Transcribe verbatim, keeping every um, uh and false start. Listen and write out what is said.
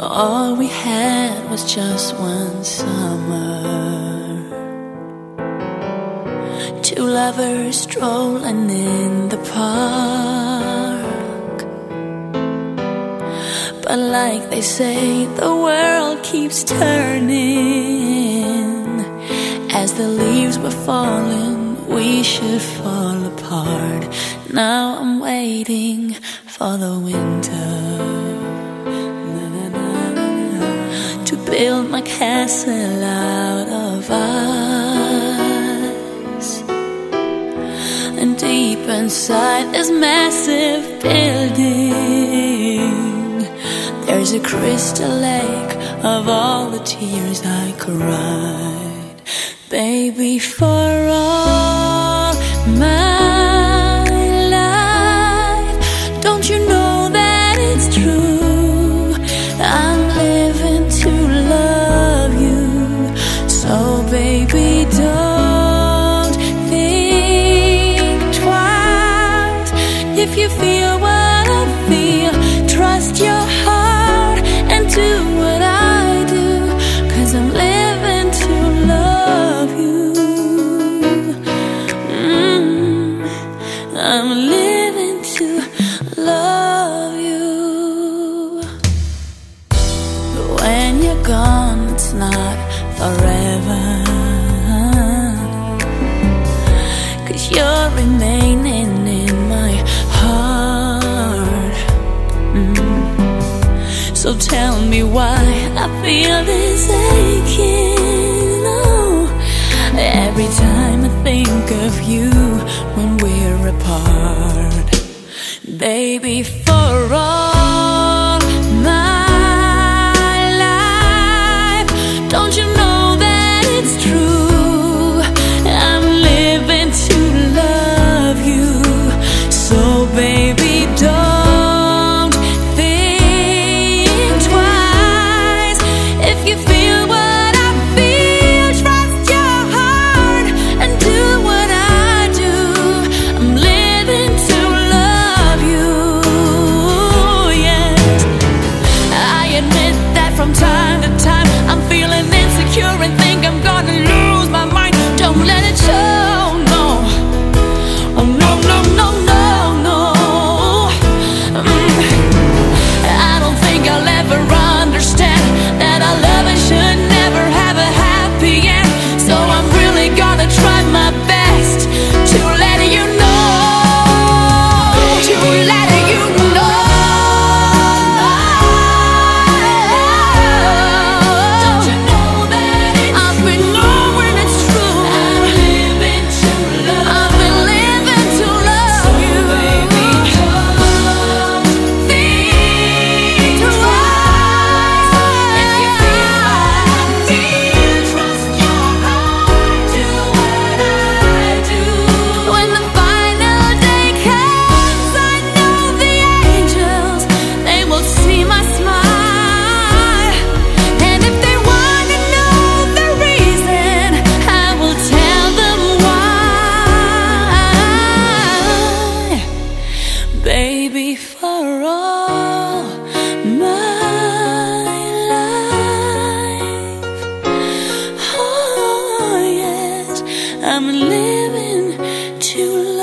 All we had was just one summer, two lovers strolling in the park. But like they say, the world keeps turning. As the leaves were falling, we should fall apart. Now I'm waiting for the winter to build my castle out of ice. And deep inside this massive building, there's a crystal lake of all the tears I cried. Baby, for all my life, don't you know that it's true? I'm living to love you. So baby, don't think twice. If you feel what I feel, trust your heart and do what I do, 'cause I'm living to love you. mm, I'm living to love you. When you're gone, it's not forever, 'cause you're remaining in my heart. mm. So tell me why I feel this aching, oh, every time I think of you when we're apart. Baby, for all my life, don't you know that it's true? I'm living to love you. So baby, don't think twice. If you feel what I feel, trust your heart and do what I do. I'm living to love you, yes. I admit that from time to time I'm feeling insecure and think I'm gonna lose my mind. Don't let it show, no. Oh no, no, no, no, no. Mm. I don't think I'll ever understand that our loving should never have a happy end. So I'm really gonna try my best to let you know, to let you know. Don't you know that it's I've been knowing it's true. I'm living to love. I've been living to love you. Baby, don't think twice. If you feel what I feel, trust your heart, do what I do. When the final day comes, I know the angels, they will see my smile. And if they wanna know the reason, I will tell them why. Baby, for all my life, oh yes, I'm living to love